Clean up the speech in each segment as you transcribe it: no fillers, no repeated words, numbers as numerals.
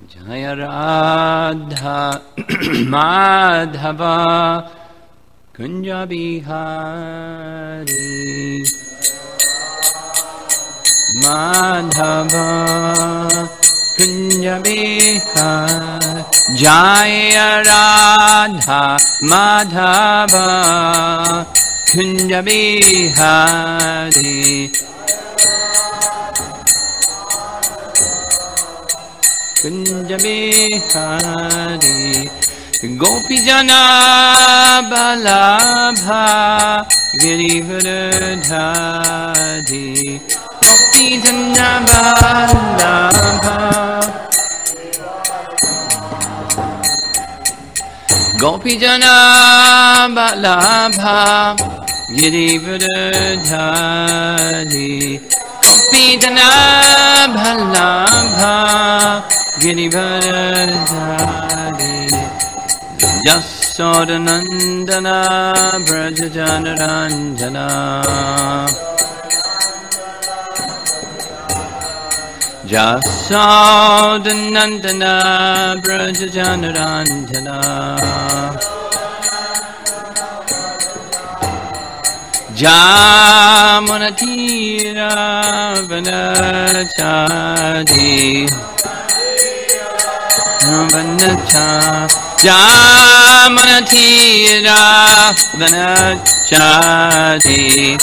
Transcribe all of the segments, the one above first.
Jaya Radha Madhava Kunja Bihari Madhava Kunja Bihari Jaya Radha Madhava Kunja Bihari Kunja Bihari Gopi Jana Balabha Girivardhari Gopi Jana Balabha Gopi Jana Balabha Girivardhari Gopi Jana Balabha Girivardhari Jasodanandana Brajajanaranjana Jasodanandana Brajajanaranjana Jamunatira Vanachadi Vanacha Jamunatira Vanachadi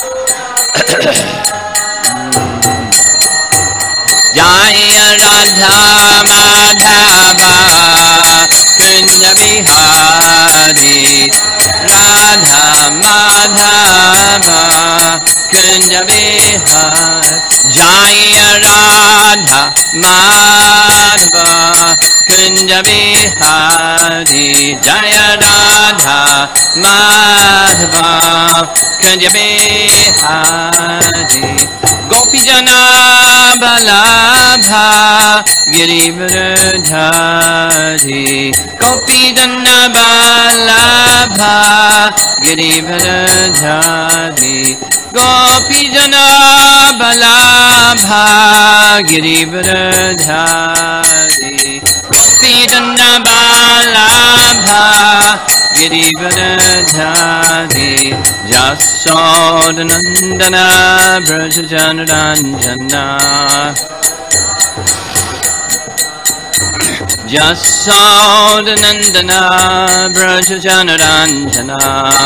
Jaya Radha Madhava Kunja Bihari Radha Madhava Kunja Bihari Jaya Radha Madhava Kunja Bihari Jaya Radha Madhava Kunja Bihari Gopi Jana Balabha Girivardhari Gopi Jana Balabha Girivardhari Gopi Jana Balabha Girivardhari Gopi Jana Balabha Girivardhari Jasodanandana Brajajanaranjana Jasodanandana Brajajanaranjana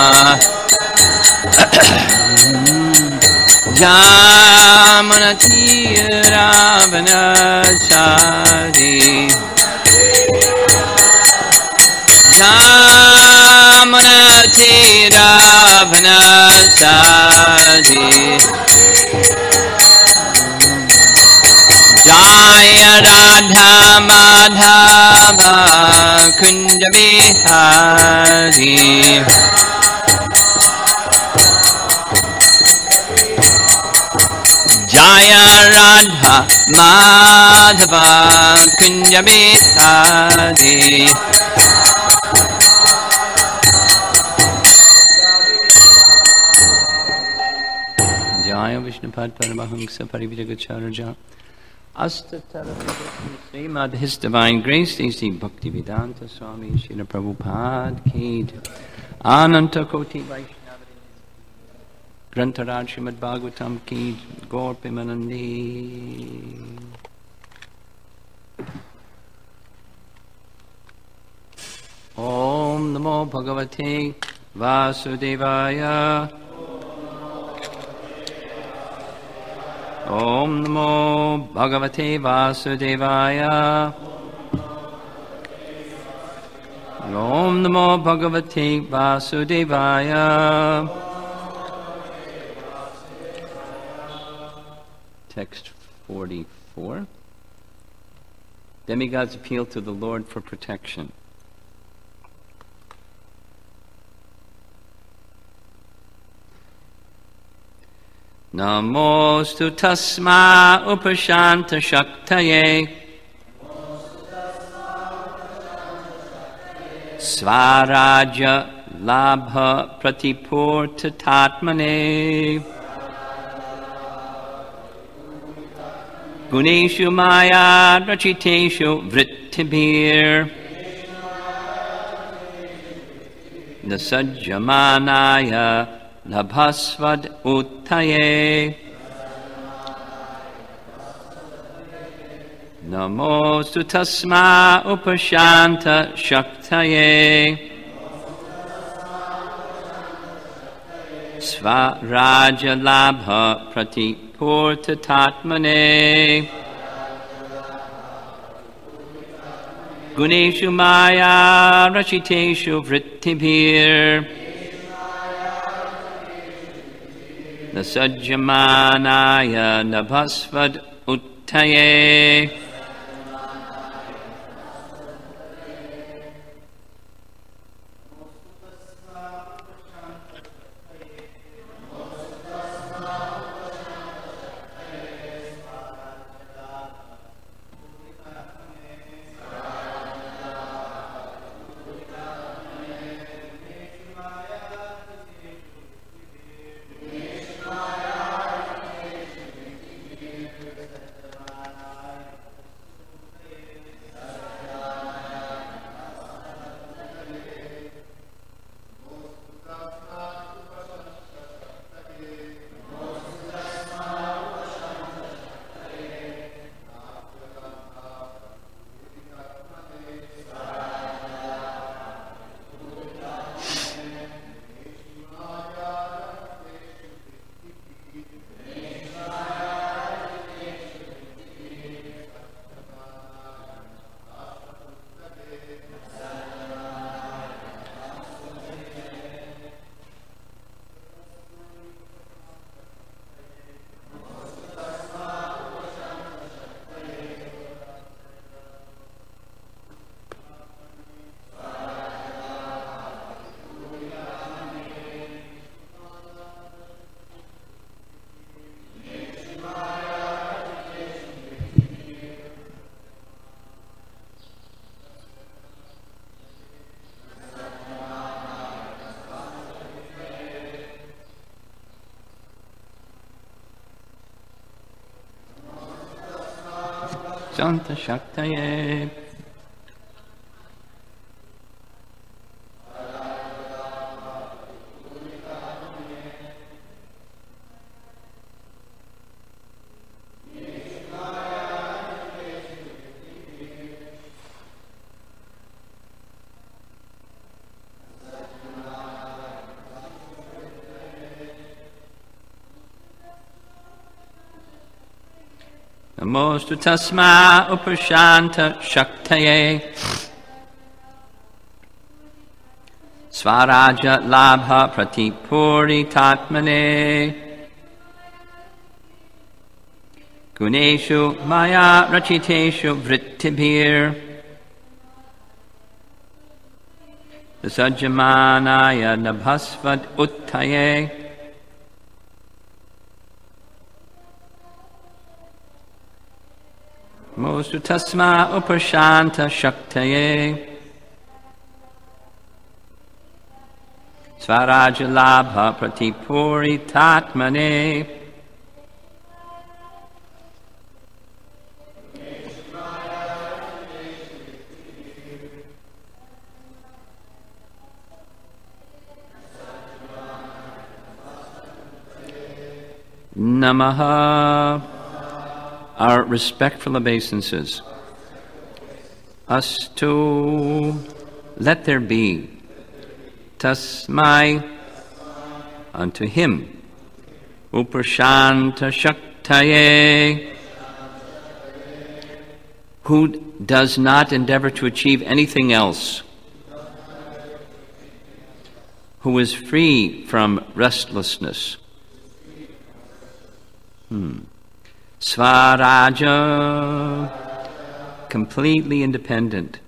Jamunatira Vanachari Jamunatira Vanachari Jaya Radha Madhava Kunja Bihari Jaya Radha Madhava Kunja Bihari Jaya Vishnupad Paramahamsa Parivijagacharya Astatara Srimad His Divine Grace A.C. Bhaktivedanta Swami Srila Prabhupada Ki Ananta Koti Vaishnava Grantaraj Srimad Bhagavatam Ki Gaur Pimanandi Om Namo Bhagavate Vasudevaya Om Namo Bhagavate Vasudevaya Om Namo Bhagavate Vasudevaya Text 44 Demigods appeal to the Lord for protection. Namostu tasma upashanta shaktaye Svaraja labha pratipurta tatmane Guneshu maya rachiteshu vrittibhir Nasajjamanaya labhasvad uttaye Namostu tasma upashanta shaktaye Svaraja labha pratipurtatatmane Guneshu maya rachiteshu vrittibhir Nasajjamanaya nabhasvad uttaye Santa Shaktaye Namostu tasma upashanta shaktaye Svaraja labha pratipuri tatmane Guneshu maya rachiteshu vrittibhir Sajjamanaya nabhasvad uttaye Mostu tasma upashanta shaktaye Svaraja labha pratipuri tatmane Namaha. Our respectful obeisances. Astu, let there be. Tasmai, unto him. Uprashanta Shaktaye, who does not endeavor to achieve anything else, who is free from restlessness. Svaraja, completely independent.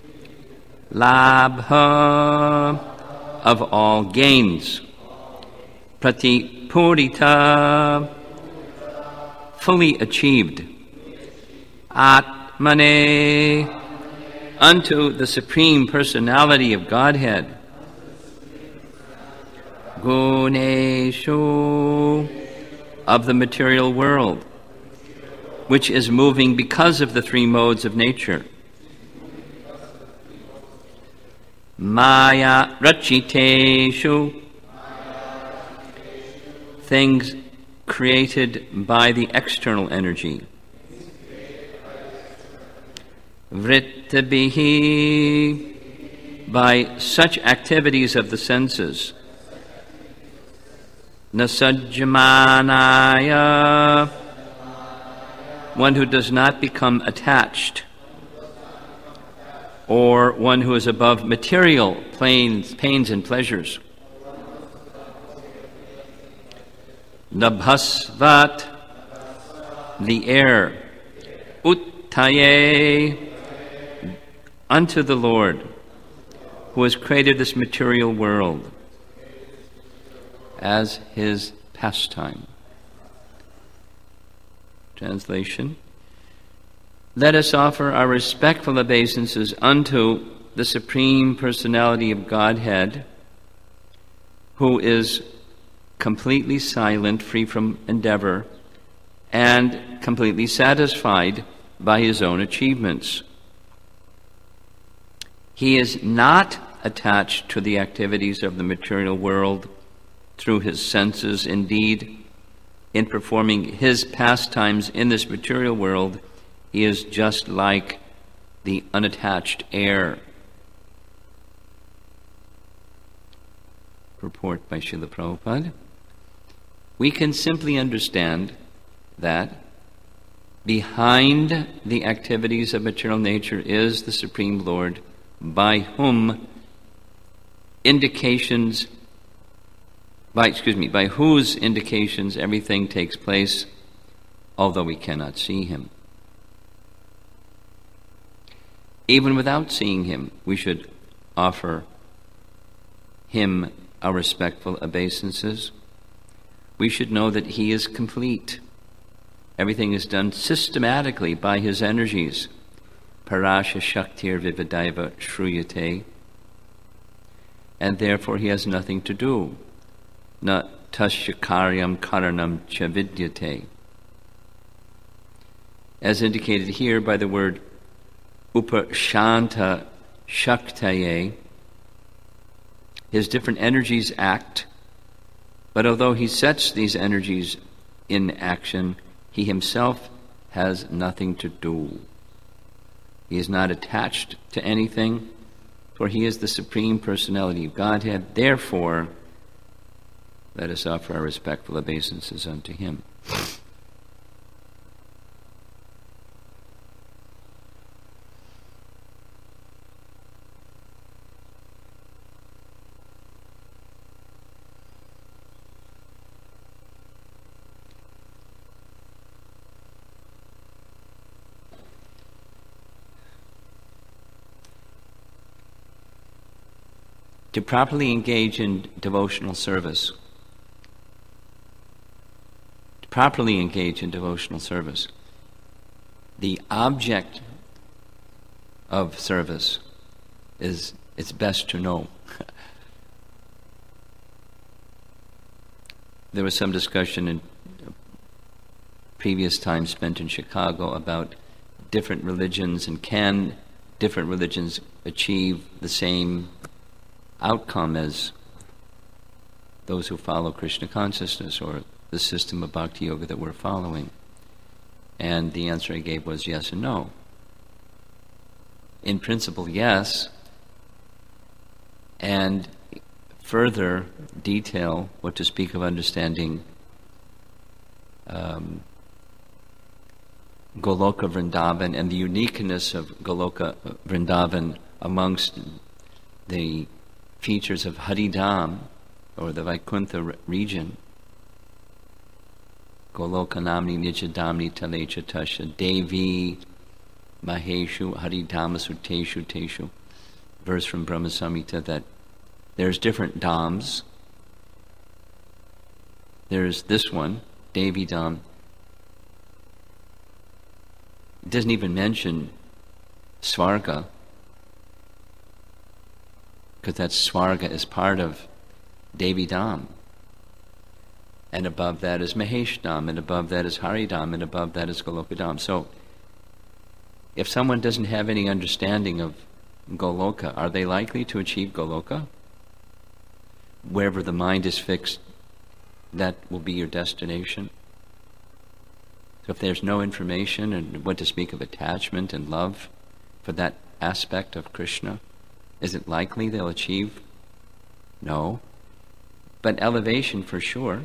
Labha, of all gains. Pratipurita, fully achieved. Atmane, unto the Supreme Personality of Godhead. Guneshu, of the material world. which is moving because of the three modes of nature. Maya rachiteshu, things created by the external energy. Vrittabihi, by such activities of the senses. Nasajjamanaya, one who does not become attached, or one who is above material pains and pleasures. Nabhasvat, the air. Uttaye, unto the Lord, who has created this material world as his pastime. Translation: let us offer our respectful obeisances unto the Supreme Personality of Godhead, who is completely silent, free from endeavor, and completely satisfied by his own achievements. He is not attached to the activities of the material world through his senses. Indeed, in performing his pastimes in this material world, he is just like the unattached air. Purport by Srila Prabhupada. We can simply understand that behind the activities of material nature is the Supreme Lord, by whose indications everything takes place, although we cannot see him. Even without seeing him, we should offer him our respectful obeisances. We should know that he is complete. Everything is done systematically by his energies. Parasha Shaktir Vivadaiva Shruyate. And therefore he has nothing to do. Na tasya karyam karanam chavidyate. As indicated here by the word upashanta shaktaye, his different energies act, but although he sets these energies in action, he himself has nothing to do. He is not attached to anything, for he is the Supreme Personality of Godhead. Therefore, let us offer our respectful obeisances unto him. To properly engage in devotional service, the object of service is, it's best to know. There was some discussion in previous time spent in Chicago about different religions, and can different religions achieve the same outcome as those who follow Krishna consciousness or the system of bhakti yoga that we're following. And the answer I gave was yes and no. In principle, yes. And further detail, what to speak of understanding Goloka Vrindavan and the uniqueness of Goloka Vrindavan amongst the features of Haridham, or the Vaikuntha region. Golokanamni Nijadamni Talecha Tasha Devi Maheshu Haridhamasu Teshu Teshu. Verse from Brahma Samhita that there's different dhams. There's this one, Devi Dham. It doesn't even mention Svarga, because that Svarga is part of Devi Dham. and above that is Maheshdam, and above that is Haridam, and above that is Golokadam. So, if someone doesn't have any understanding of Goloka, are they likely to achieve Goloka? Wherever the mind is fixed, that will be your destination. So if there's no information, and what to speak of attachment and love for that aspect of Krishna, is it likely they'll achieve? No. But elevation for sure.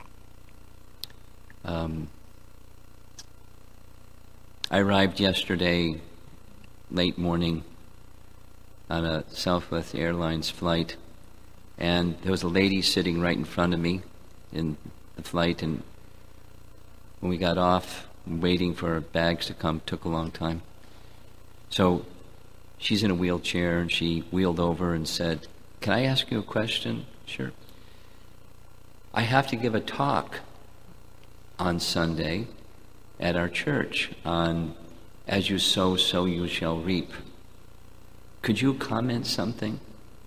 I arrived yesterday late morning on a Southwest Airlines flight, and there was a lady sitting right in front of me in the flight, and when we got off, waiting for our bags to come, took a long time. So she's in a wheelchair, and she wheeled over and said, "Can I ask you a question?" "Sure." "I have to give a talk on Sunday at our church on as you sow, so you shall reap. Could you comment something?"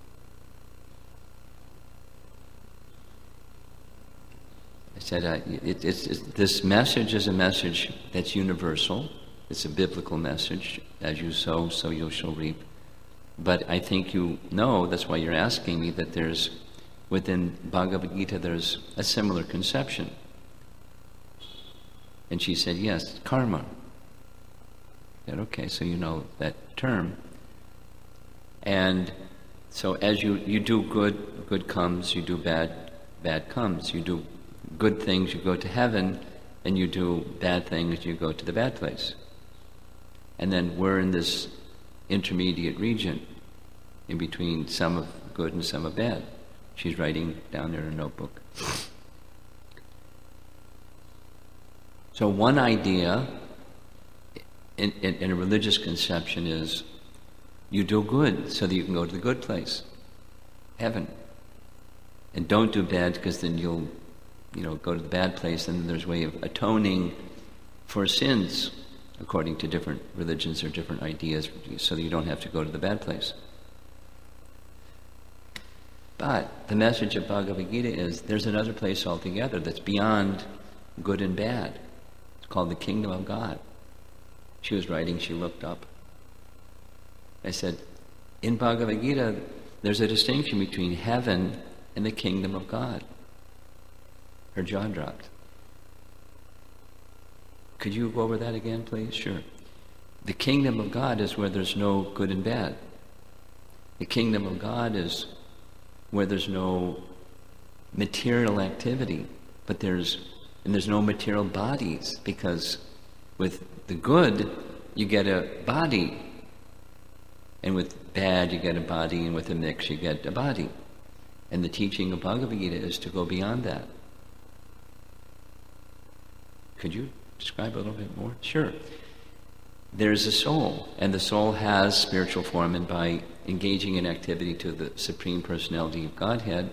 I said, this message is a message that's universal. It's a biblical message. As you sow, so you shall reap. But I think you know, that's why you're asking me, that there's, within Bhagavad Gita, there's a similar conception. And she said, "Yes, karma." I said, "Okay, so you know that term." And so as you do good, good comes. You do bad, bad comes. You do good things, you go to heaven, and you do bad things, you go to the bad place. And then we're in this intermediate region, in between some of good and some of bad. She's writing down in her notebook. So one idea in a religious conception is you do good so that you can go to the good place, heaven. And don't do bad, because then you'll go to the bad place, and there's a way of atoning for sins according to different religions or different ideas, so that you don't have to go to the bad place. But the message of Bhagavad Gita is there's another place altogether that's beyond good and bad. It's called the kingdom of God. She was writing, she looked up. I said, in Bhagavad Gita, there's a distinction between heaven and the kingdom of God. Her jaw dropped. "Could you go over that again, please?" "Sure." The kingdom of God is where there's no good and bad. The kingdom of God is where there's no material activity, but there's no material bodies, because with the good, you get a body, and with bad, you get a body, and with a mix, you get a body. And the teaching of Bhagavad Gita is to go beyond that. Could you describe a little bit more? Sure. There's a soul, and the soul has spiritual form, and by engaging in activity to the Supreme Personality of Godhead,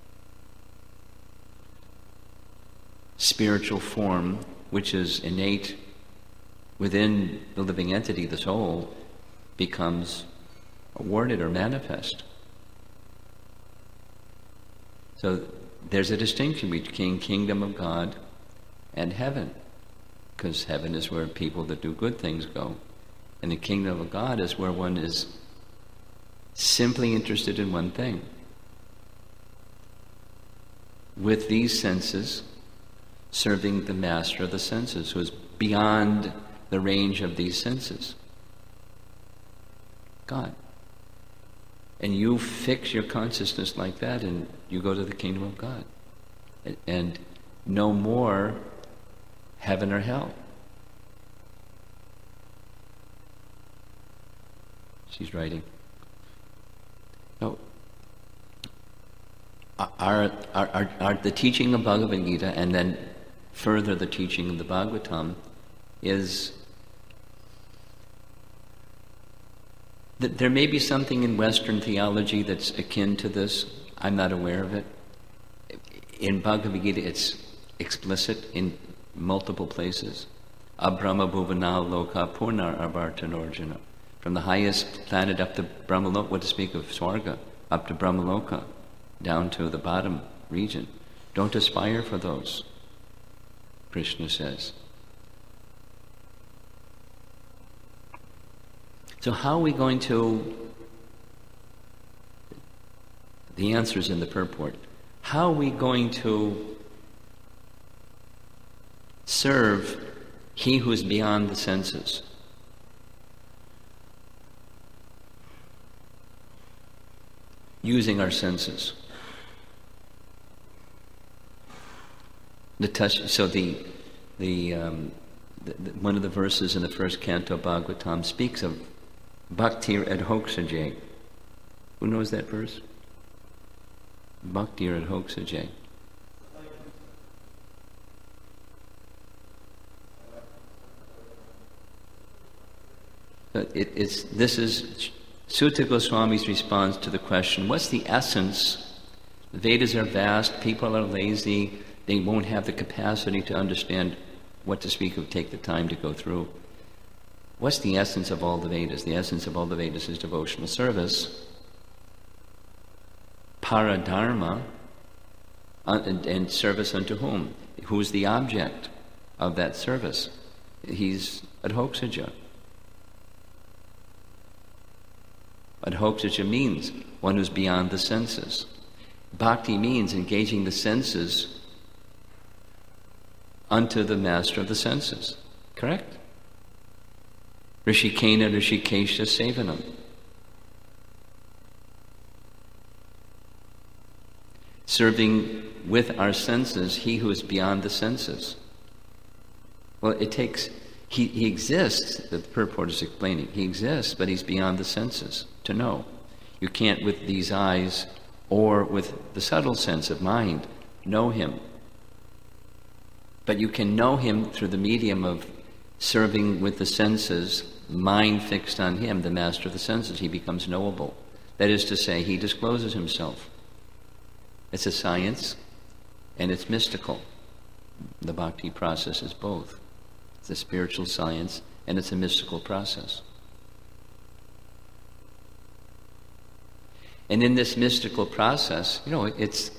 spiritual form, which is innate within the living entity, the soul, becomes awarded or manifest. So there's a distinction between kingdom of God and heaven, because heaven is where people that do good things go, and the kingdom of God is where one is simply interested in one thing. With these senses, serving the master of the senses, who is beyond the range of these senses, God. And you fix your consciousness like that, and you go to the kingdom of God. And no more heaven or hell. She's writing. No. The teaching of Bhagavad Gita, and then further the teaching of the Bhagavatam, is that there may be something in Western theology that's akin to this. I'm not aware of it. In Bhagavad Gita, it's explicit in multiple places. Abrahma bhuvana loka purnar avartanorjuna. From the highest planet up to Brahmaloka, what to speak of Swarga, up to Brahmaloka, down to the bottom region. Don't aspire for those, Krishna says. So how are we going to... The answer is in the purport. How are we going to serve he who is beyond the senses? Using our senses. The touch. So one of the verses in the first canto Bhagavatam speaks of bhaktir adhoksaje. Who knows that verse? Bhaktir adhoksaje. This is Sutta Goswami's response to the question, what's the essence? The Vedas are vast, people are lazy, they won't have the capacity to understand what to speak of, take the time to go through. What's the essence of all the Vedas? The essence of all the Vedas is devotional service. Paradharma, and service unto whom? Who's the object of that service? He's adhoksaja. Adhoksaja means one who's beyond the senses. Bhakti means engaging the senses unto the master of the senses. Correct? Rishikena Rishikesha Sevanam. Serving with our senses he who is beyond the senses. Well, it takes... He exists, the purport is explaining. He exists, but he's beyond the senses to know. You can't, with these eyes or with the subtle sense of mind, know him. But you can know him through the medium of serving with the senses, mind fixed on him, the master of the senses. He becomes knowable. That is to say, he discloses himself. It's a science, and it's mystical. The bhakti process is both. It's a spiritual science, and it's a mystical process. And in this mystical process, it's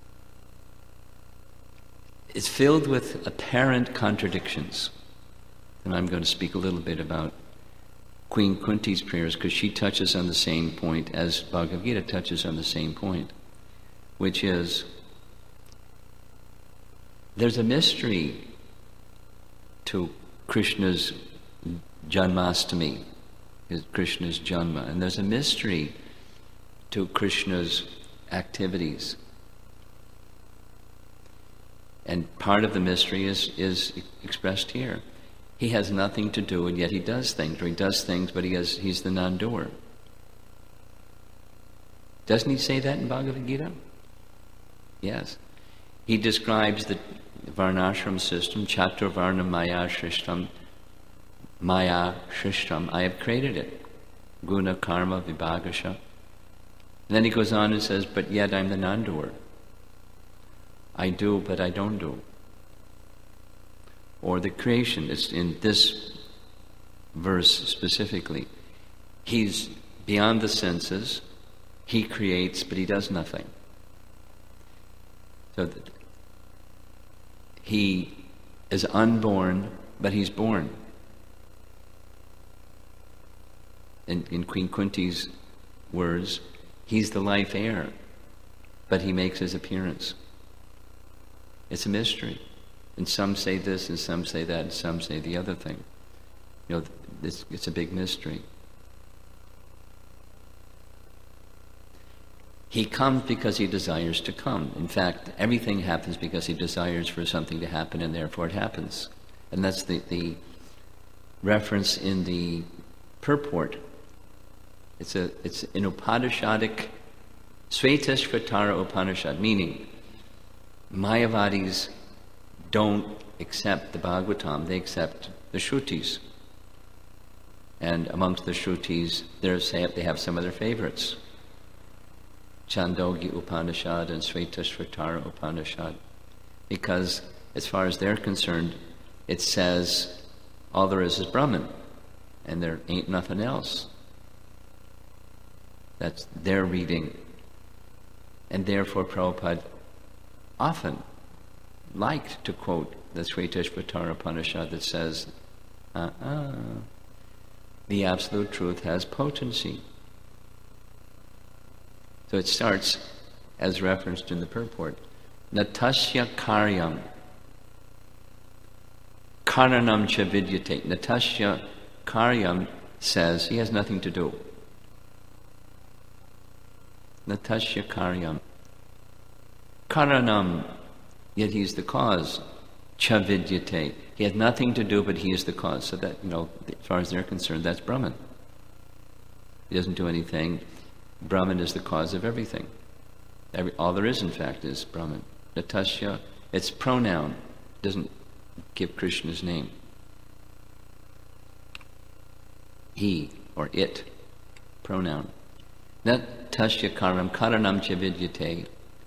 filled with apparent contradictions. And I'm going to speak a little bit about Queen Kunti's prayers, because she touches on the same point as Bhagavad Gita touches on the same point, which is there's a mystery to Krishna's Janmastami, Krishna's Janma, and there's a mystery to Krishna's activities. And part of the mystery is expressed here. He has nothing to do, and yet he does things, or he does things, but he's the non-doer. Doesn't he say that in Bhagavad Gita? Yes. He describes the Varnashram system, Chaturvarna Maya Shrishtam, I have created it. Guna Karma Vibhagasha. And then he goes on and says, but yet I'm the non-doer. I do, but I don't do. Or the creation, it's in this verse specifically. He's beyond the senses, he creates, but he does nothing. So he is unborn, but he's born. In Queen Kunti's words, he's the life heir, but he makes his appearance. It's a mystery. And some say this, and some say that, and some say the other thing. It's a big mystery. He comes because he desires to come. In fact, everything happens because he desires for something to happen, and therefore it happens. And that's the reference in the purport. It's an Upanishadic, Svetashvatara Upanishad, meaning Mayavadis don't accept the Bhagavatam, they accept the Shrutis. And amongst the Shrutis, they have some of their favorites. Chandogya Upanishad and Svetashvatara Upanishad, because as far as they're concerned, it says all there is Brahman, and there ain't nothing else. That's their reading. And therefore Prabhupada often liked to quote the Shvetashvatara Upanishad that says, the absolute truth has potency. So it starts, as referenced in the purport, Natasya karyam karanam cha vidyate. Natasya karyam says he has nothing to do. Natasya karyam karanam, yet he's the cause. Cha vidyate. He has nothing to do, but he is the cause. So that, as far as they're concerned, that's Brahman. He doesn't do anything. Brahman is the cause of everything. All there is, in fact, is Brahman. Natasya, it's pronoun. It doesn't give Krishna's name. He or it, pronoun. Natasya karanam cha vidyate.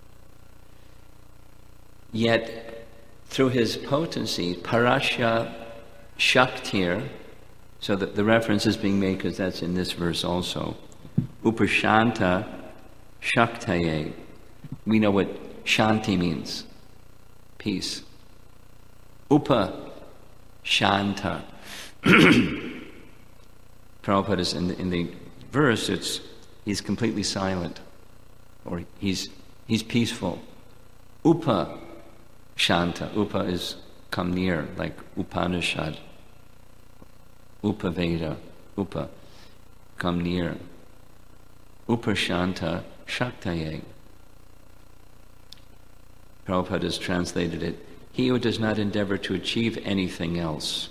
Yet, through his potency, parasya shaktir, so that the reference is being made because that's in this verse also, upashanta shaktaye. We know what shanti means, peace. Upa shanta. Prabhupada is in the verse, he's completely silent, or he's peaceful. Upa shanta. Upa is come near, like Upanishad. Upaveda. Upa, come near. Upashanta shaktaye. Prabhupada has translated it, he who does not endeavor to achieve anything else.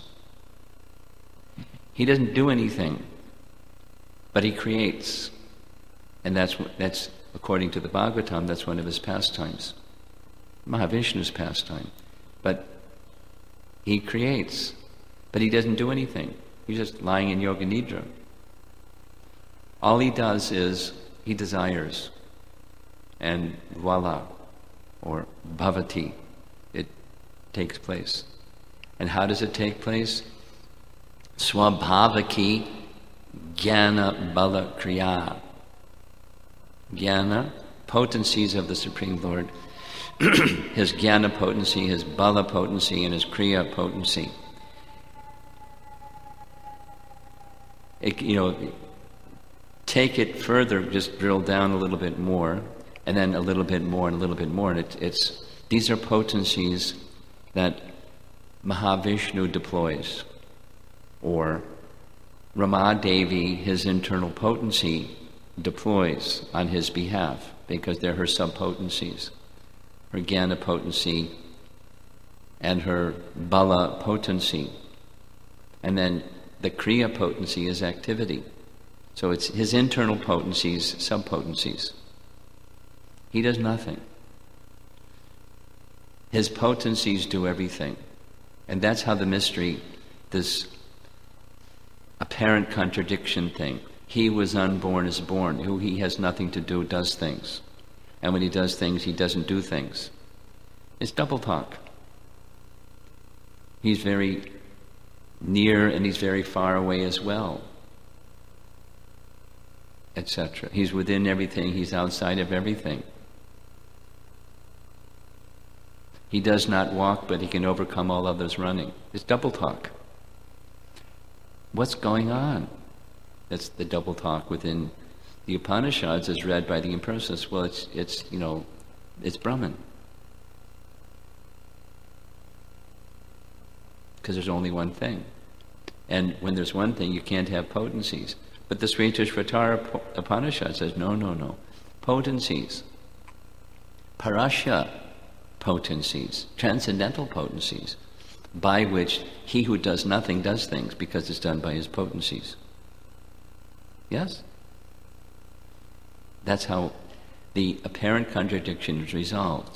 He doesn't do anything, but he creates. And that's according to the Bhagavatam, that's one of his pastimes. Mahavishnu's pastime. But he creates, but he doesn't do anything. He's just lying in Yoga Nidra. All he does is he desires, and voila, or bhavati, it takes place. And how does it take place? Swabhavaki jnana bala kriya. Jnana, potencies of the Supreme Lord, his jnana potency, his bala potency, and his kriya potency. Take it further, just drill down a little bit more, and then a little bit more and a little bit more. And these are potencies that Mahavishnu deploys, or Ramadevi, his internal potency, deploys on his behalf, because they're her sub-potencies, her jnana potency and her bala potency. And then the kriya potency is activity. So it's his internal potencies, sub-potencies. He does nothing. His potencies do everything. And that's how the mystery, this apparent contradiction thing, he was unborn is born, who he has nothing to do does things. And when he does things, he doesn't do things. It's double talk. He's very near and he's very far away as well, etc. He's within everything, he's outside of everything. He does not walk, but he can overcome all others running. It's double talk. What's going on? That's the double talk within the Upanishads as read by the empiricists. Well, it's Brahman. Because there's only one thing. And when there's one thing, you can't have potencies. But the Shvetashvatara Upanishad says, no. Potencies. Parasya potencies. Transcendental potencies. By which he who does nothing does things, because it's done by his potencies. Yes? That's how the apparent contradiction is resolved.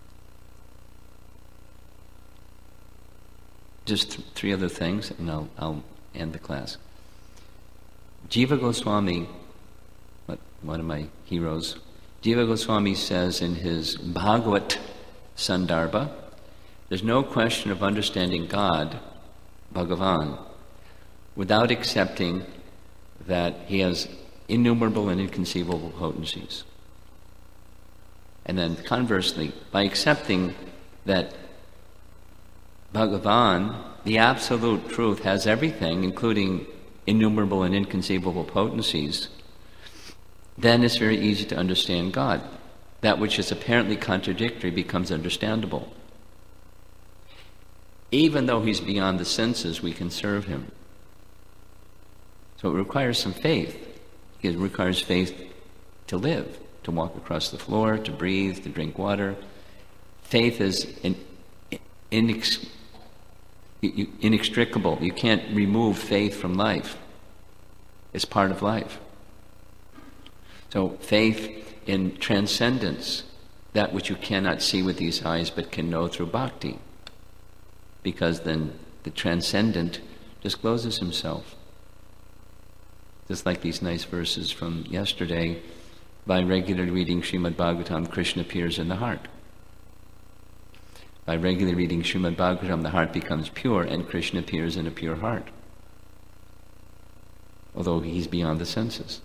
Just three other things, and I'll end the class. Jiva Goswami, one of my heroes, Jiva Goswami says in his Bhagavat Sandarbha, there's no question of understanding God, Bhagavan, without accepting that he has innumerable and inconceivable potencies. And then conversely, by accepting that Bhagavan, the absolute truth, has everything, including innumerable and inconceivable potencies, then it's very easy to understand God. That which is apparently contradictory becomes understandable. Even though he's beyond the senses, we can serve him. So it requires some faith. It requires faith to live, to walk across the floor, to breathe, to drink water. Faith is inextricable. You can't remove faith from life. It's part of life. So faith in transcendence, that which you cannot see with these eyes but can know through bhakti, because then the transcendent discloses himself. Just like these nice verses from yesterday, by regularly reading Srimad Bhagavatam, Krishna appears in the heart. By regularly reading Srimad Bhagavatam, the heart becomes pure and Krishna appears in a pure heart, although he's beyond the senses.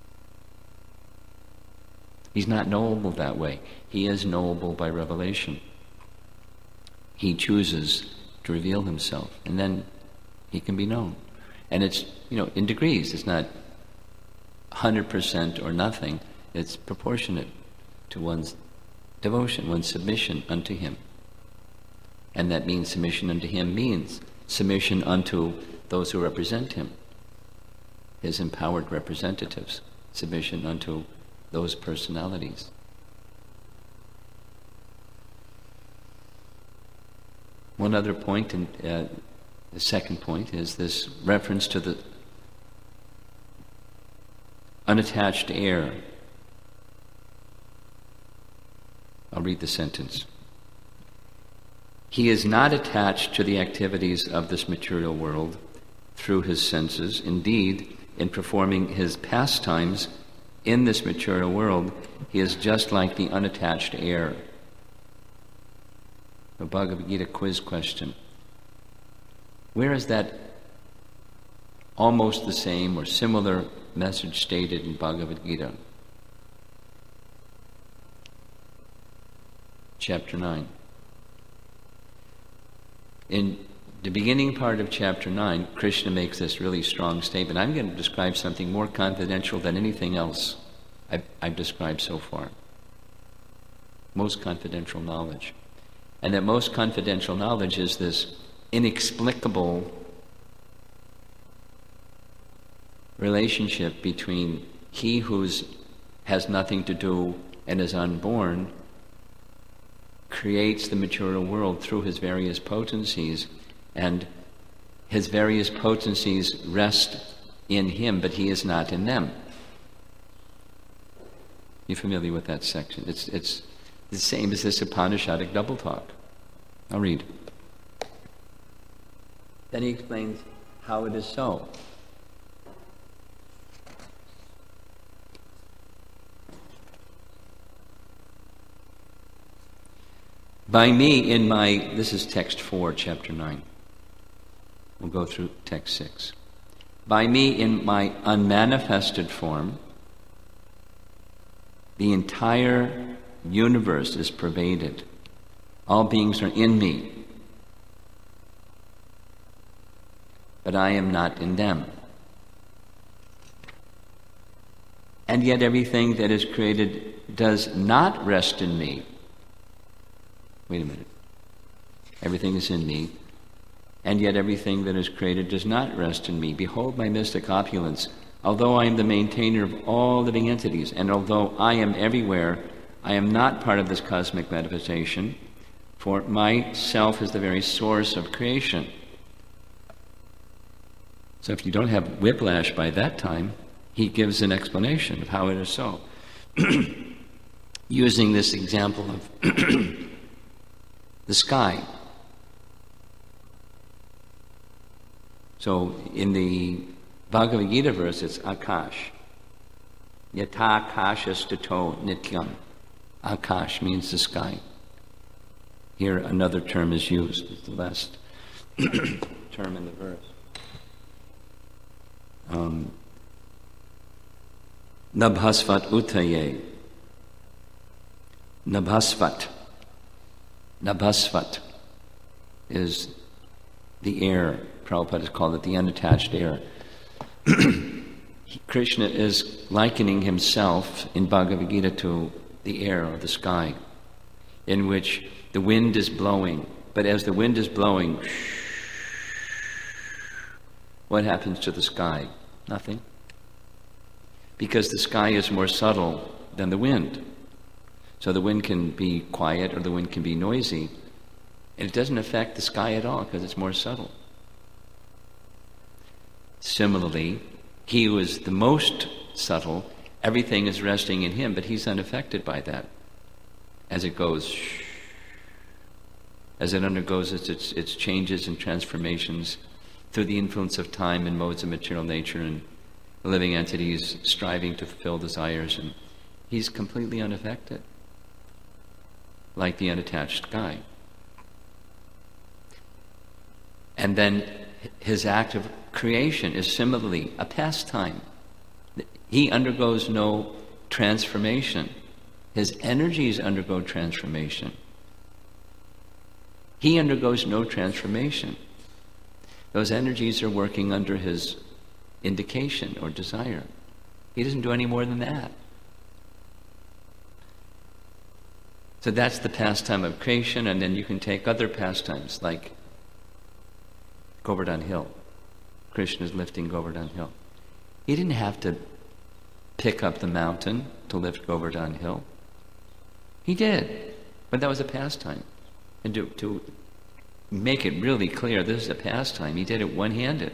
He's not knowable that way. He is knowable by revelation. He chooses to reveal himself, and then he can be known. And it's, in degrees. It's not 100% or nothing. It's proportionate to one's devotion, one's submission unto him. And that means submission unto him means submission unto those who represent him, his empowered representatives, submission unto those personalities. One other point, and the second point, is this reference to the unattached air. I'll read the sentence. He is not attached to the activities of this material world through his senses. Indeed, in performing his pastimes in this material world, he is just like the unattached air. The Bhagavad Gita quiz question. Where is that almost the same or similar message stated in Bhagavad Gita? Chapter 9. In the beginning part of chapter 9, Krishna makes this really strong statement. I'm going to describe something more confidential than anything else I've described so far. Most confidential knowledge. And that most confidential knowledge is this inexplicable relationship between he who has nothing to do and is unborn, creates the material world through his various potencies, and his various potencies rest in him, but he is not in them. You familiar with that section? It's the same as this Upanishadic double talk. I'll read. Then he explains how it is so. By me in my, this is text 4, chapter 9. We'll go through text 6. By me in my unmanifested form, the entire universe is pervaded. All beings are in me, but I am not in them. And yet everything that is created does not rest in me. Wait a minute. Everything is in me, and yet everything that is created does not rest in me. Behold my mystic opulence. Although I am the maintainer of all living entities, and although I am everywhere, I am not part of this cosmic manifestation, for myself is the very source of creation. So if you don't have whiplash by that time, he gives an explanation of how it is so. Using this example of the sky. So in the Bhagavad Gita verse, it's Akash. Yata akashastato nityam. Akash means the sky. Here another term is used. It's the last term in the verse. Nabhasvat utaye. Nabhasvat. is the air. Prabhupada has called it the unattached air. Krishna is likening himself in Bhagavad Gita to the air or the sky, in which the wind is blowing. But as the wind is blowing, what happens to the sky? Nothing. Because the sky is more subtle than the wind. So the wind can be quiet or the wind can be noisy, and it doesn't affect the sky at all because it's more subtle. Similarly, he who is the most subtle, everything is resting in him, but he's unaffected by that. As it goes, as it undergoes its changes and transformations through the influence of time and modes of material nature and living entities striving to fulfill desires, and he's completely unaffected, like the unattached sky. And then his act of creation is similarly a pastime. He undergoes no transformation. His energies undergo transformation. He undergoes no transformation. Those energies are working under his indication or desire. He doesn't do any more than that. So that's the pastime of creation, and then you can take other pastimes like Govardhan Hill. Krishna is lifting Govardhan Hill. He didn't have to pick up the mountain to lift Govardhan Hill. He did, but that was a pastime. And to make it really clear, this is a pastime, he did it one-handed.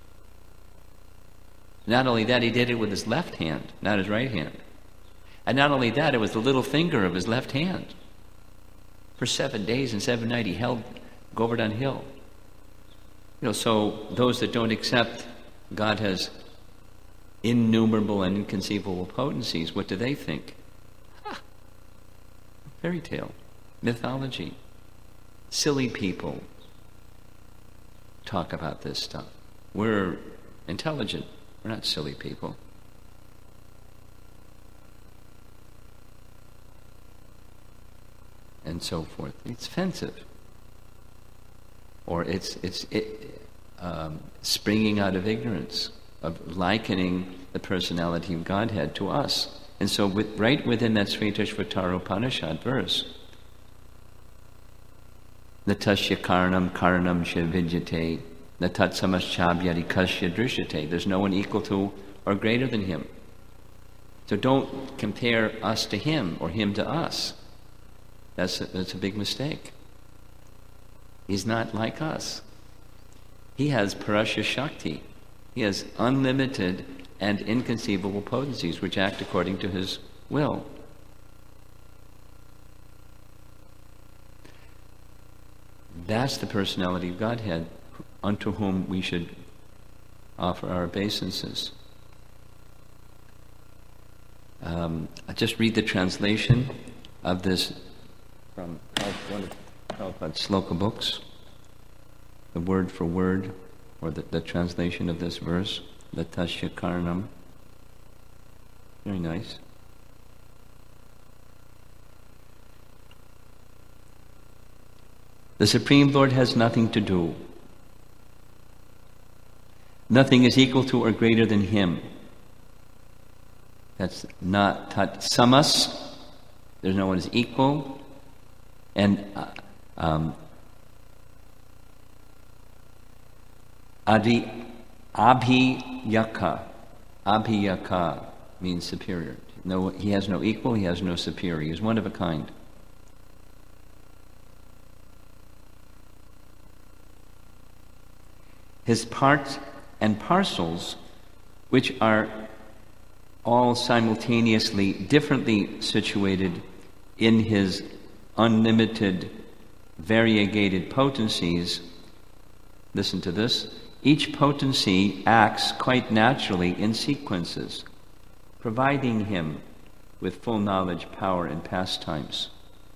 Not only that, he did it with his left hand, not his right hand. And not only that, it was the little finger of his left hand. For 7 days and 7 nights, he held Govardhan Hill. So those that don't accept God has innumerable and inconceivable potencies, what do they think? Fairy tale, mythology. Silly people talk about this stuff. We're intelligent. We're not silly people. And so forth. It's offensive. Or it's springing out of ignorance, of likening the personality of Godhead to us. And so right within that Svetashvatara Upanishad verse, Natasya karanam karanam shavidyate, natat samaschabhyati kasya drishyate. There's no one equal to or greater than him. So don't compare us to him or him to us. That's a big mistake. He's not like us. He has Parasya Shakti. He has unlimited and inconceivable potencies which act according to his will. That's the personality of Godhead unto whom we should offer our obeisances. I'll just read the translation of this from one of Prabhupada's sloka books, the word for word, or the translation of this verse, Latasya Karanam. Very nice. The Supreme Lord has nothing to do. Nothing is equal to or greater than him. That's not tat samas. There's no one is equal. And abhiyaka. Abhiyaka means superior. No, he has no equal, he has no superior. He is one of a kind. His parts and parcels, which are all simultaneously differently situated in his unlimited variegated potencies, listen to this, each potency acts quite naturally in sequences, providing him with full knowledge, power, and pastimes.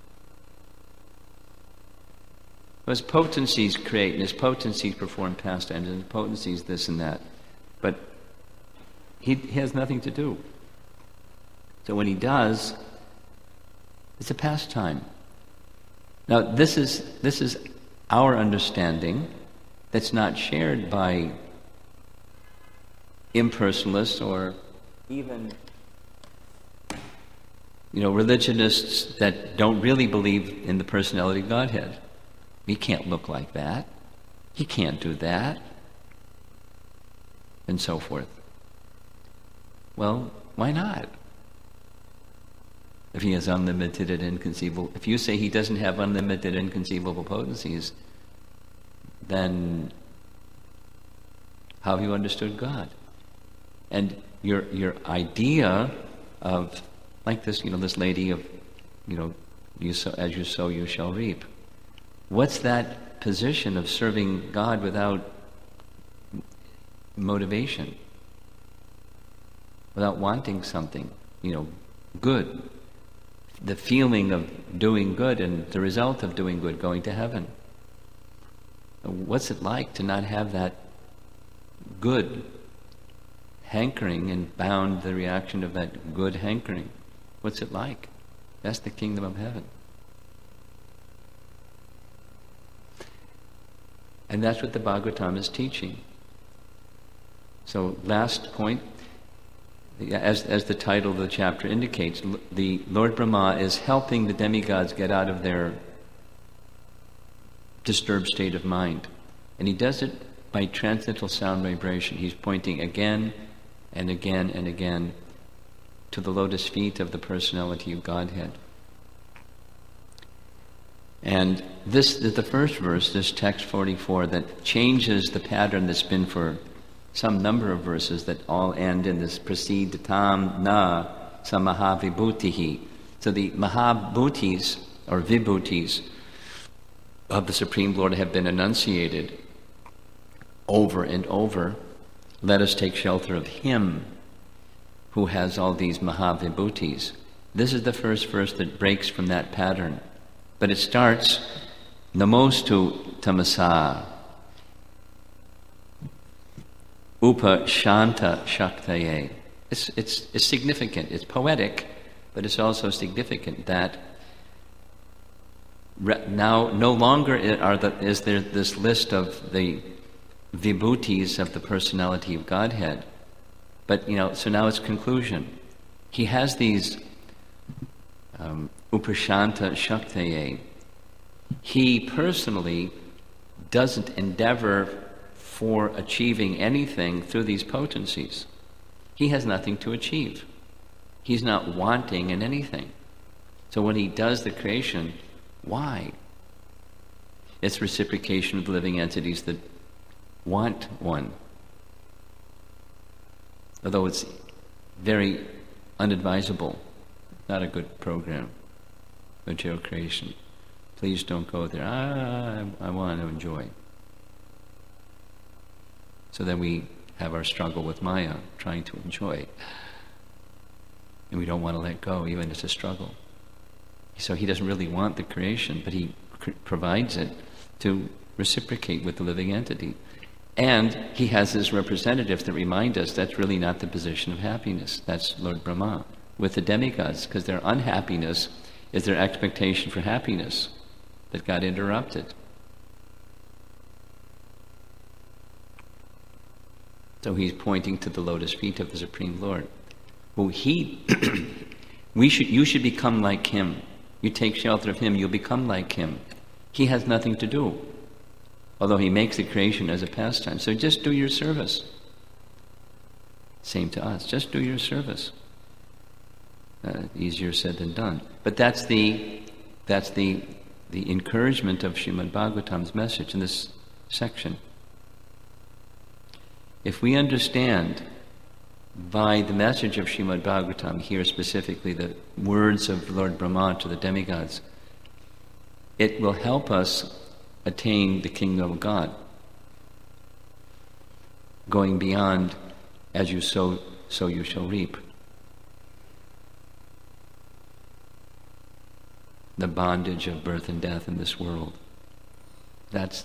His potencies create, and his potencies perform pastimes, and his potencies this and that. But he has nothing to do. So when he does, it's a pastime. Now this is our understanding that's not shared by impersonalists or even religionists that don't really believe in the personality of Godhead. He can't look like that. He can't do that. And so forth. Well, why not? If he has unlimited and inconceivable, if you say he doesn't have unlimited inconceivable potencies, then how have you understood God? And your idea of, like this, this lady of, you sow, as you sow, you shall reap. What's that position of serving God without motivation, without wanting something, good? The feeling of doing good and the result of doing good, going to heaven. What's it like to not have that good hankering and bound the reaction of that good hankering? What's it like? That's the kingdom of heaven. And that's what the Bhagavatam is teaching. So last point, as the title of the chapter indicates, the Lord Brahma is helping the demigods get out of their disturbed state of mind. And he does it by transcendental sound vibration. He's pointing again and again and again to the lotus feet of the personality of Godhead. And this is the first verse, this text 44, that changes the pattern that's been for some number of verses that all end in this prasiddhatam na samahavibhutihi. So the mahabhutis, or vibhutis, of the Supreme Lord have been enunciated over and over. Let us take shelter of Him who has all these mahavibhutis. This is the first verse that breaks from that pattern. But it starts, Namostu tamasa upashanta shaktaye. It's significant. It's poetic, but it's also significant that now no longer is there this list of the vibhutis of the personality of Godhead, but so now it's conclusion. He has these upashanta shaktaye. He personally doesn't endeavor for achieving anything through these potencies. He has nothing to achieve. He's not wanting in anything. So when he does the creation, why? It's reciprocation of the living entities that want one. Although it's very unadvisable, not a good program, material creation. Please don't go there. I want to enjoy. So then we have our struggle with Maya, trying to enjoy. And we don't want to let go, even if it's a struggle. So he doesn't really want the creation, but he provides it to reciprocate with the living entity. And he has his representatives that remind us that's really not the position of happiness. That's Lord Brahma with the demigods, because their unhappiness is their expectation for happiness that got interrupted. So he's pointing to the lotus feet of the Supreme Lord, who you should become like him. You take shelter of him, you'll become like him. He has nothing to do, although he makes the creation as a pastime. So just do your service. Same to us. Just do your service. Easier said than done. But that's the encouragement of Srimad Bhagavatam's message in this section. If we understand by the message of Srimad Bhagavatam, here specifically the words of Lord Brahma to the demigods, it will help us attain the kingdom of God, going beyond, as you sow, so you shall reap. The bondage of birth and death in this world. That's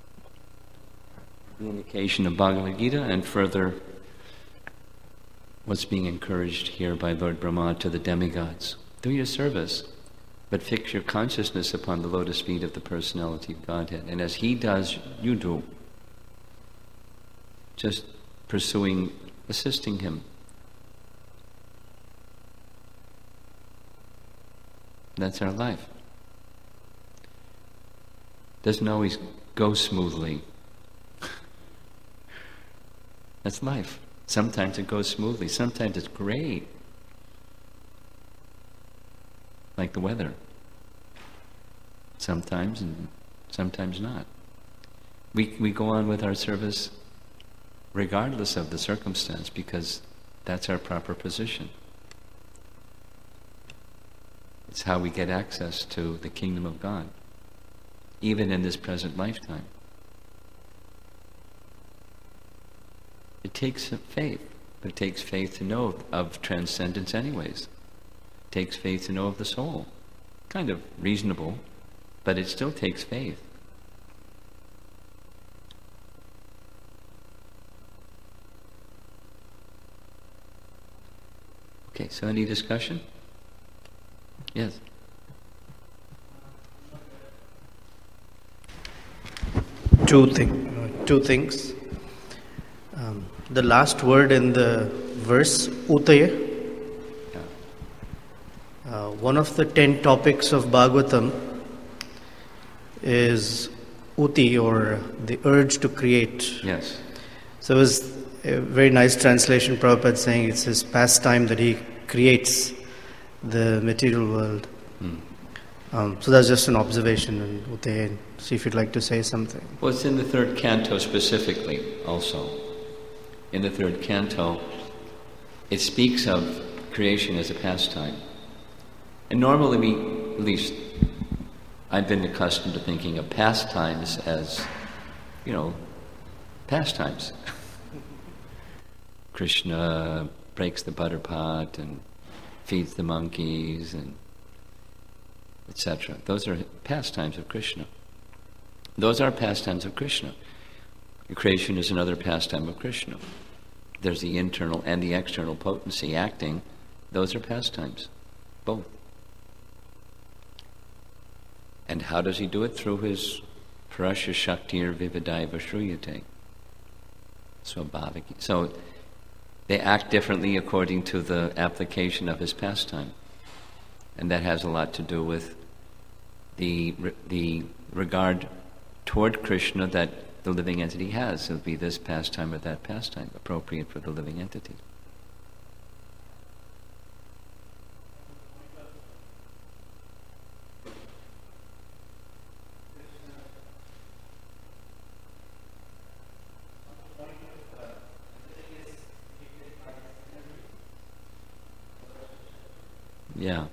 the indication of Bhagavad Gita, and further what's being encouraged here by Lord Brahma to the demigods. Do your service. but fix your consciousness upon the lotus feet of the personality of Godhead. And as He does, you do. Just pursuing, assisting Him. That's our life. Doesn't always go smoothly. That's life. Sometimes it goes smoothly. Sometimes it's great. Like the weather. Sometimes and sometimes not. We go on with our service regardless of the circumstance because that's our proper position. It's how we get access to the kingdom of God, even in this present lifetime. It takes faith. It takes faith to know of transcendence anyways. It takes faith to know of the soul. Kind of reasonable, but it still takes faith. Okay, so any discussion? Yes. Two things. The last word in the verse, Utaya. One of the 10 topics of Bhagavatam is Uti, or the urge to create. Yes. So it was a very nice translation, Prabhupada saying it's his pastime that he creates the material world. So that's just an observation, and Utaya, see if you'd like to say something. Well, it's in the third canto specifically also. In the third canto, it speaks of creation as a pastime. And normally we, at least I've been accustomed to thinking of pastimes as, pastimes. Krishna breaks the butter pot and feeds the monkeys and etc. Those are pastimes of Krishna. Those are pastimes of Krishna. Creation is another pastime of Krishna. There's the internal and the external potency acting. Those are pastimes, both. And how does he do it? Through his Parasya Shaktir Vividaiva Shruyate. Swabhaviki. So they act differently according to the application of his pastime. And that has a lot to do with the regard toward Krishna that the living entity has. It'll be this pastime or that pastime, appropriate for the living entity. Yeah.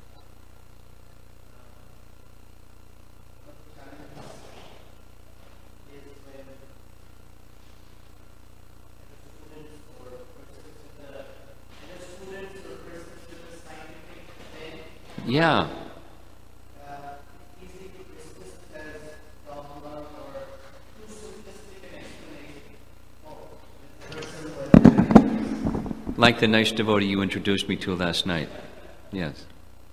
Yeah. Like the nice devotee you introduced me to last night. Yes.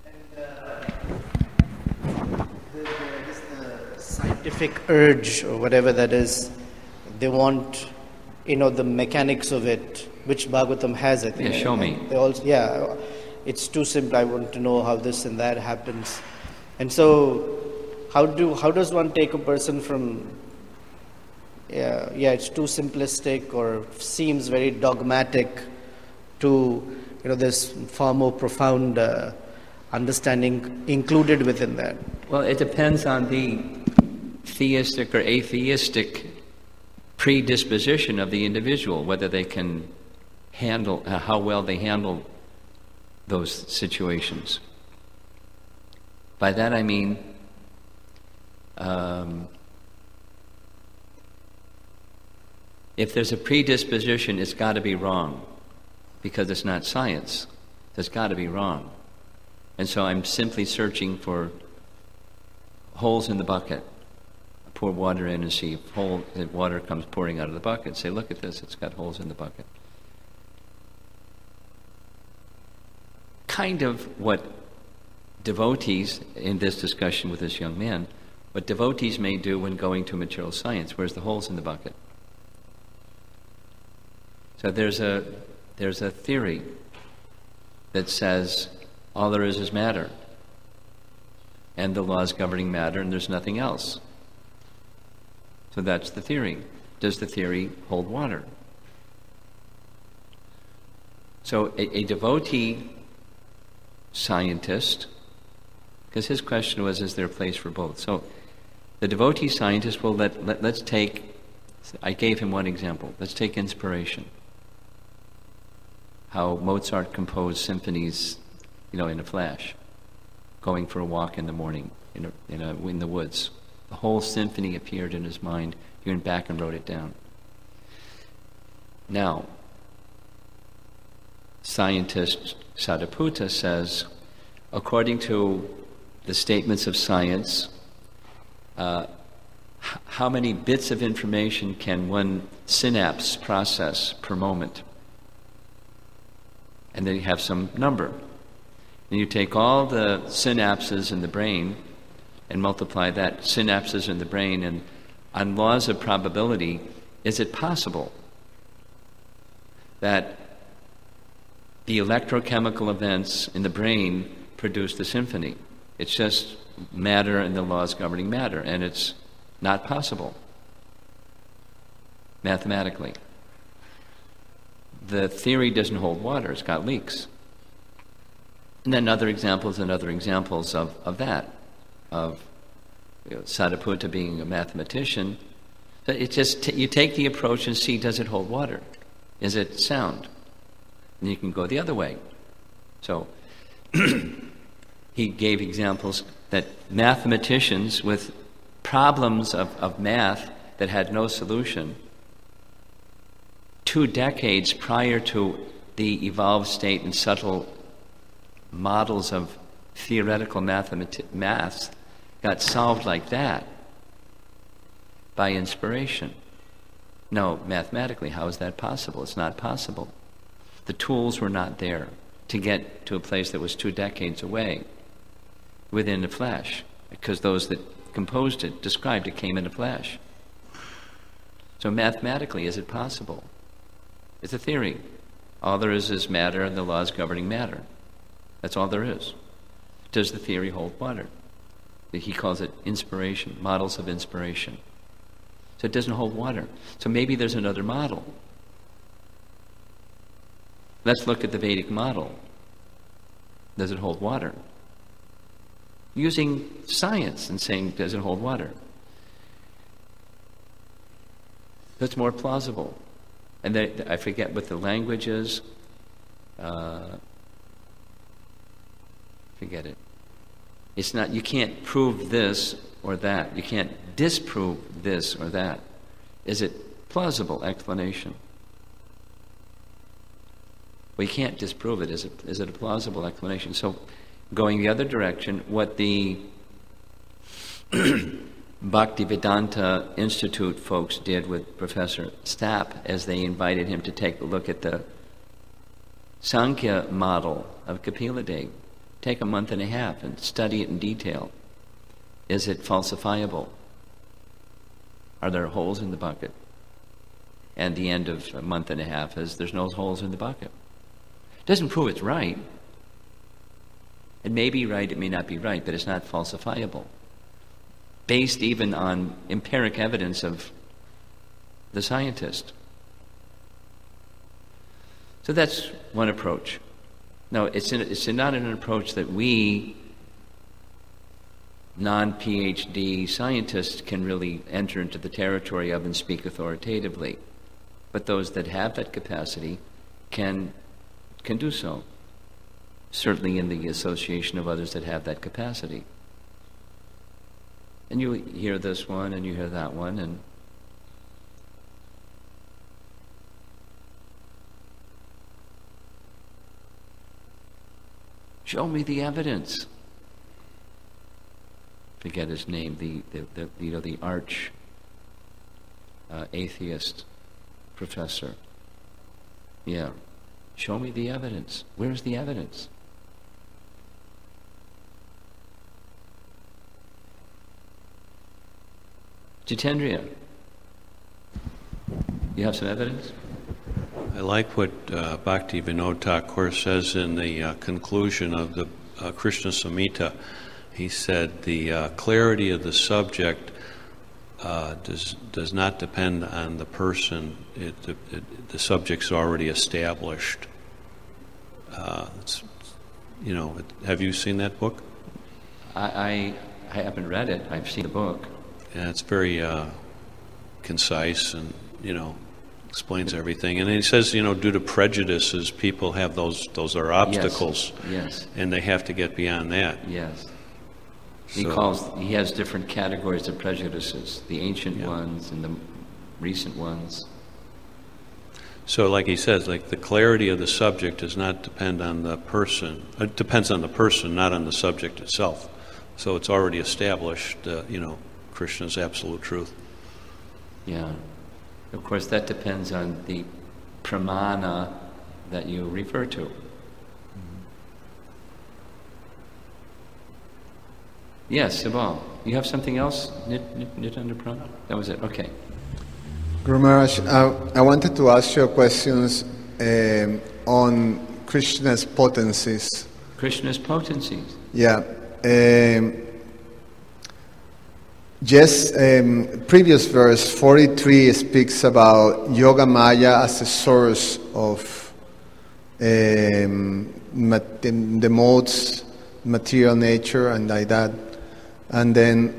The scientific urge, or whatever that is, they want, the mechanics of it, which Bhagavatam has, I think. Yeah, show me. They also, it's too simple. I want to know how this and that happens. And so, how does one take a person from, it's too simplistic or seems very dogmatic to, there's far more profound understanding included within that? Well, it depends on the theistic or atheistic predisposition of the individual, whether they can handle, how well they handle those situations. By that I mean, if there's a predisposition, it's got to be wrong, because it's not science. It's got to be wrong. And so I'm simply searching for holes in the bucket. I pour water in and see if water comes pouring out of the bucket. Say, look at this, it's got holes in the bucket. Kind of what devotees, in this discussion with this young man, what devotees may do when going to material science, where's the holes in the bucket? So there's a theory that says all there is matter, and the laws governing matter, and there's nothing else. So that's the theory. Does the theory hold water? So a devotee scientist, because his question was, is there a place for both? So the devotee scientist will let's take, I gave him one example. Let's take inspiration. How Mozart composed symphonies, in a flash, going for a walk in the morning in the woods. The whole symphony appeared in his mind. He went back and wrote it down. Now, scientist Sariputta says, according to the statements of science, how many bits of information can one synapse process per moment? And then you have some number. And you take all the synapses in the brain and multiply that, synapses in the brain, and on laws of probability, is it possible that the electrochemical events in the brain produce the symphony? It's just matter and the laws governing matter, and it's not possible mathematically. The theory doesn't hold water, it's got leaks. And then other examples of that, of Sariputta being a mathematician. So it's just, you take the approach and see, does it hold water? Is it sound? And you can go the other way. So he gave examples that mathematicians with problems of math that had no solution, 2 decades prior to the evolved state and subtle models of theoretical maths got solved like that by inspiration. No, mathematically, how is that possible? It's not possible. The tools were not there to get to a place that was 2 decades away within a flash, because those that composed it, described it, came in a flash. So mathematically, is it possible? It's a theory. All there is matter and the laws governing matter. That's all there is. Does the theory hold water? He calls it inspiration, models of inspiration. So it doesn't hold water. So maybe there's another model. Let's look at the Vedic model. Does it hold water? Using science and saying, does it hold water? That's more plausible. And I forget what the language is. Forget it. It's not, you can't prove this or that. You can't disprove this or that. Is it plausible explanation? Well, you can't disprove it. Is it a plausible explanation? So going the other direction, what the Bhaktivedanta Institute folks did with Professor Stapp as they invited him to take a look at the Sankhya model of Kapila Dev. Take a month and a half and study it in detail. Is it falsifiable? Are there holes in the bucket? And the end of a month and a half is there's no holes in the bucket. Doesn't prove it's right. It may be right, it may not be right, but it's not falsifiable. Based even on empiric evidence of the scientist. So that's one approach. No, it's not an approach that we non-PhD scientists can really enter into the territory of and speak authoritatively. But those that have that capacity can do so, certainly in the association of others that have that capacity. And you hear this one and you hear that one, and show me the evidence. Forget his name, the arch atheist professor. Yeah. Show me the evidence. Where's the evidence? Jitendriya, you have some evidence? I like what Bhakti Vinod Thakur says in the conclusion of the Krishna Samhita. He said the clarity of the subject does not depend on the person. The subject's already established. Have you seen that book? I haven't read it. I've seen the book. Yeah, it's very concise and, explains everything. And he says, due to prejudices, people have those are obstacles. Yes. And they have to get beyond that. Yes. So, He has different categories of prejudices, the ancient ones and the recent ones. So like he says, like the clarity of the subject does not depend on the person. It depends on the person, not on the subject itself. So it's already established, Krishna's absolute truth. Yeah. Of course, that depends on the pramana that you refer to. Mm-hmm. Yes, Sival. You have something else, Nityananda? That was it. Okay. Guru Maharaj, I wanted to ask you questions on Krishna's potencies. Krishna's potencies. Yeah. Previous verse 43 speaks about Yoga Maya as a source of the modes, material nature, and like that. And then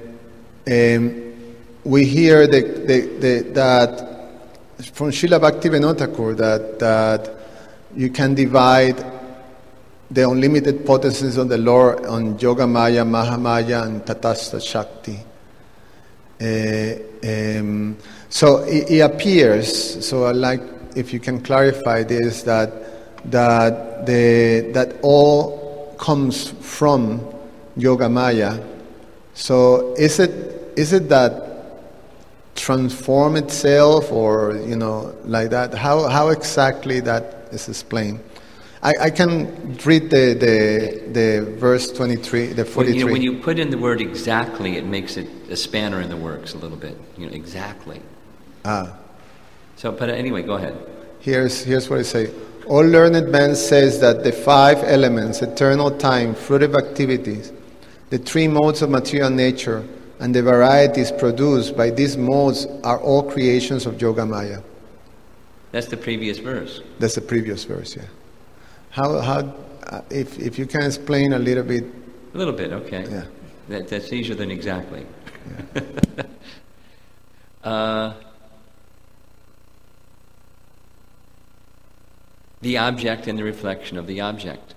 we hear that from Srila Bhaktivinoda Thakur that you can divide the unlimited potencies of the Lord on Yoga Maya, Mahamaya, and Tatastha Shakti. So it appears. So I'd like if you can clarify this that all comes from Yoga Maya. So is it that transform itself, or like that? How exactly that is explained? I can read the verse 23, the 43. When you put in the word exactly, it makes it a spanner in the works a little bit. Exactly. So, but anyway, go ahead. Here's what it says. All learned man says that the 5 elements, eternal time, fruitive activities, the 3 modes of material nature, and the varieties produced by these modes are all creations of Yoga Maya. That's the previous verse. That's the previous verse, yeah. How if you can explain a little bit. A little bit, okay. Yeah. That's easier than exactly. Yeah. The object and the reflection of the object.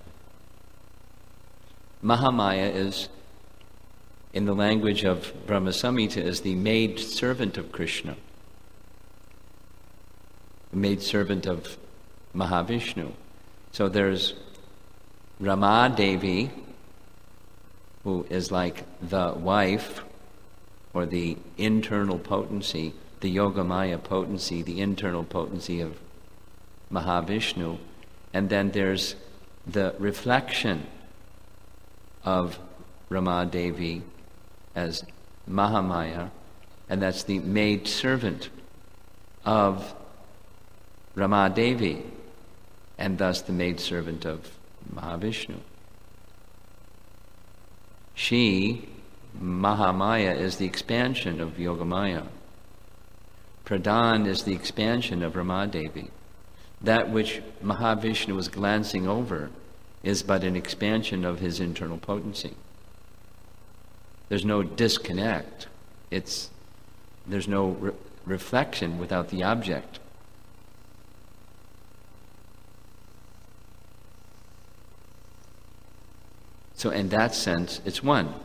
Mahamaya is, in the language of Brahma Samhita, is the maid servant of Krishna, the maid servant of Mahavishnu. So there's Rama Devi, who is like the wife, or the internal potency, the Yogamaya potency, the internal potency of Mahavishnu. And then there's the reflection of Rama Devi as Mahamaya, and that's the maid servant of Rama Devi, and thus the maid servant of Mahavishnu. She, Mahamaya, is the expansion of Yogamaya. Pradhan is the expansion of Ramadevi. That which Mahavishnu is glancing over is but an expansion of his internal potency. There's no disconnect. There's no reflection without the object. So in that sense, it's one.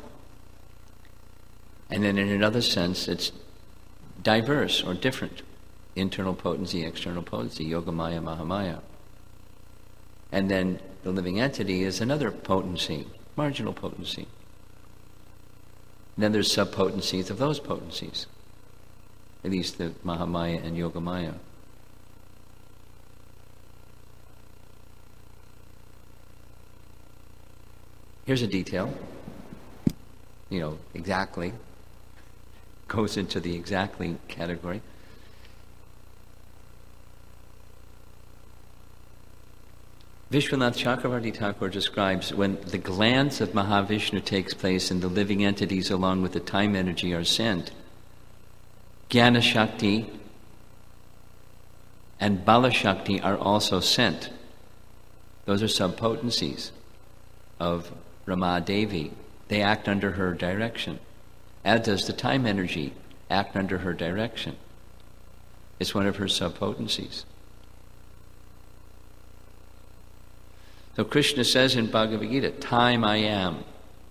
And then in another sense, it's diverse or different. Internal potency, external potency, Yogamaya, Mahamaya. And then the living entity is another potency, marginal potency. And then there's subpotencies of those potencies, at least the Mahamaya and Yogamaya. Here's a detail, exactly. goes into the exactly category. Vishwanath Chakravarti Thakur describes when the glance of Mahavishnu takes place and the living entities along with the time energy are sent, Jnana Shakti and Bala Shakti are also sent. Those are subpotencies of Rama Devi. They act under her direction, as does the time energy act under her direction. It's one of her subpotencies. So Krishna says in Bhagavad Gita, time I am,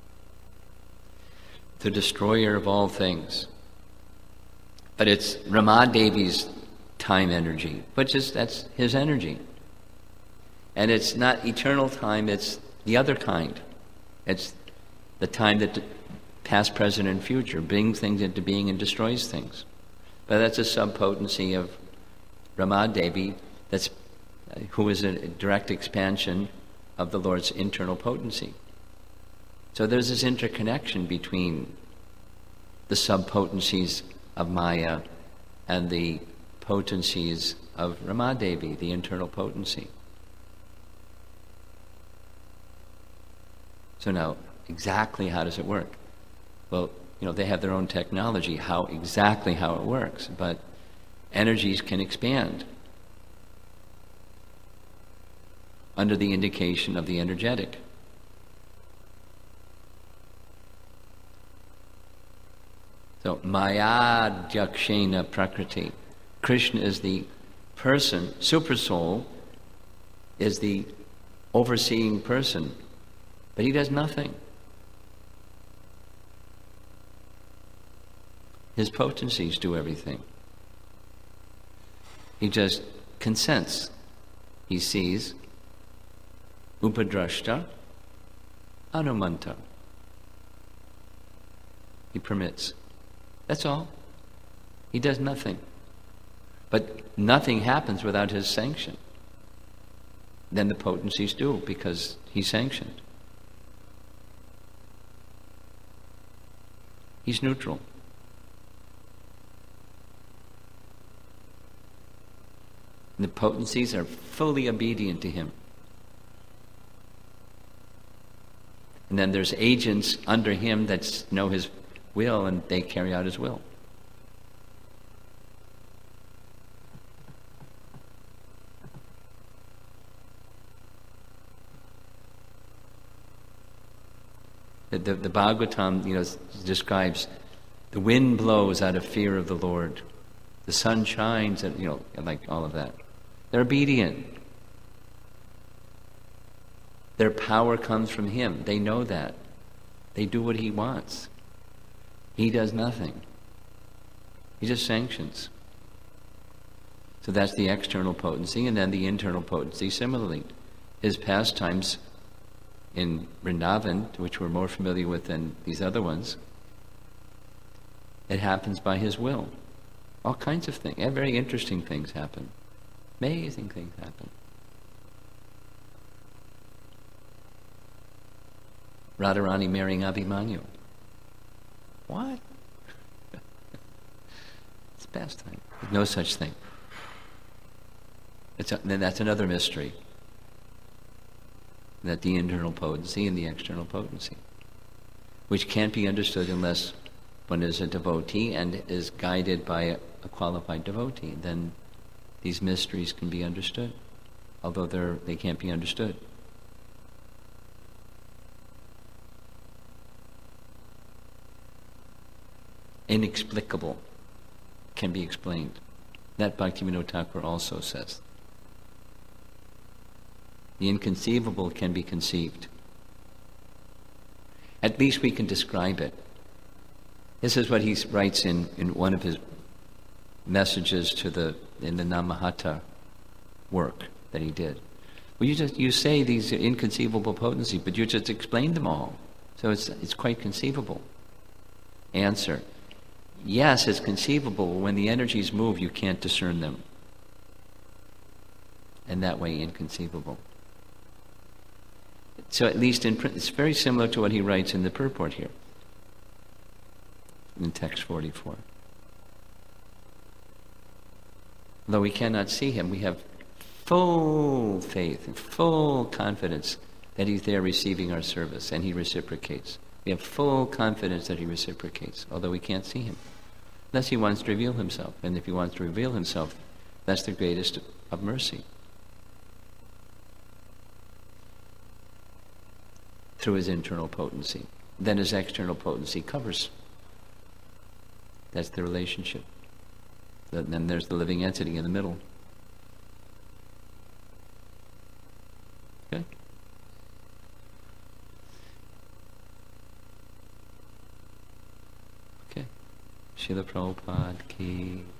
the destroyer of all things. But it's Rama Devi's time energy, that's his energy. And it's not eternal time, it's the other kind. It's the time that past, present, and future brings things into being and destroys things. But that's a subpotency of Rama Devi, who is a direct expansion of the Lord's internal potency. So there's this interconnection between the subpotencies of Maya and the potencies of Rama Devi, the internal potency. So now, exactly how does it work? Well, they have their own technology, how it works, but energies can expand under the indication of the energetic. So, Maya Jakshena Prakriti. Krishna is the person, Supersoul is the overseeing person, but he does nothing. His potencies do everything. He just consents. He sees, upadrashta, anumanta. He permits. That's all. He does nothing. But nothing happens without his sanction. Then the potencies do, because he sanctioned. He's neutral. The potencies are fully obedient to him. And then there's agents under him that know his will and they carry out his will. The Bhagavatam, describes the wind blows out of fear of the Lord. The sun shines, and like all of that. They're obedient. Their power comes from him. They know that. They do what he wants. He does nothing. He just sanctions. So that's the external potency, and then the internal potency similarly. His pastimes in Vrindavan, which we're more familiar with than these other ones, it happens by his will. All kinds of things. Very interesting things happen. Amazing things happen. Radharani marrying Abhimanyu. What? It's pastime. There's no such thing. Then that's another mystery. That the internal potency and the external potency, which can't be understood unless one is a devotee and is guided by a qualified devotee. Then these mysteries can be understood, although they can't be understood. Inexplicable can be explained. That Bhaktivinoda Thakur also says. The inconceivable can be conceived. At least we can describe it. This is what he writes in one of his messages in the Namahata work that he did. Well, you say these are inconceivable potencies, but you just explained them all. So it's quite conceivable. Answer. Yes, it's conceivable. When the energies move, you can't discern them. And that way, inconceivable. So at least it's very similar to what he writes in the purport here. in text 44. Though we cannot see him, we have full faith and full confidence that he's there receiving our service, and he reciprocates. We have full confidence that he reciprocates, although we can't see him. Unless he wants to reveal himself. And if he wants to reveal himself, that's the greatest of mercy. Through his internal potency. Then his external potency covers. That's the relationship. Then there's the living entity in the middle. Okay? Okay. Srila Prabhupada ki